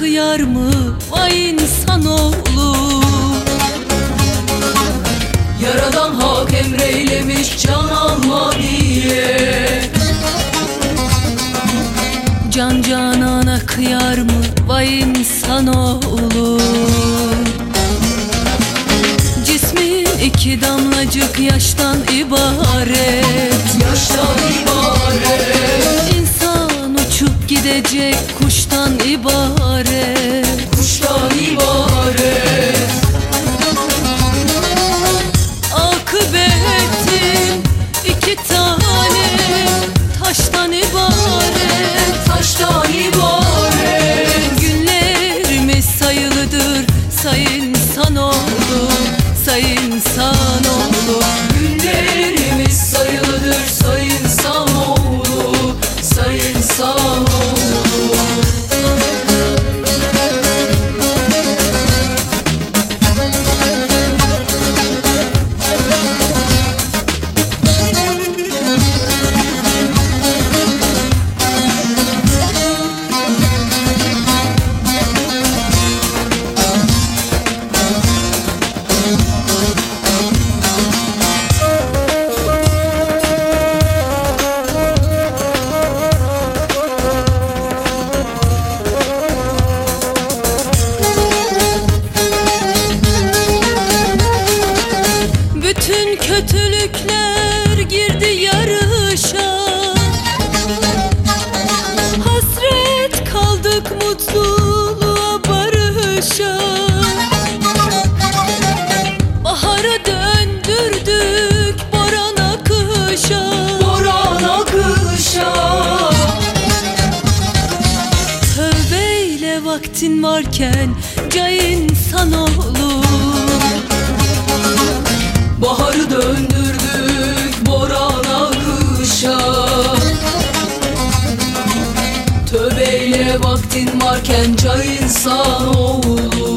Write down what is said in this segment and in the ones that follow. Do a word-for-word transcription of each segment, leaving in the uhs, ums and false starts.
kıyar mı vay insanoğlu? Yaradan hak emreylemiş can alma diye. Can canana kıyar mı vay insanoğlu? Cismin iki damlacık yaştan ibaret. Yaştan ibaret. İnsan uçup gidecek kuştan ibaret. Kuştan ibaret. Akıbetin iki tane taştan ibaret. Taştan ibaret. Günlerimiz sayılıdır say insanoğlu, say insanoğlu. Günlerimiz sayılıdır say insanoğlu, say insanoğlu. Bütün kötülükler girdi yarışa. Hasret kaldık mutluluğa barışa. Bahara döndürdük boran akışa. Boran akışa. Tövbeyle vaktin varken cay insanoğlu. Baharı döndürdük boran akışa. Tövbeyle vaktin varken cay insanoğlu.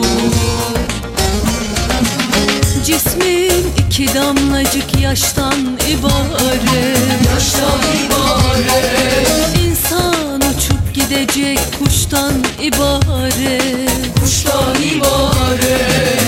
Cismin iki damlacık yaştan ibaret. Yaştan ibaret. İnsan uçup gidecek kuştan ibaret. Kuştan ibaret.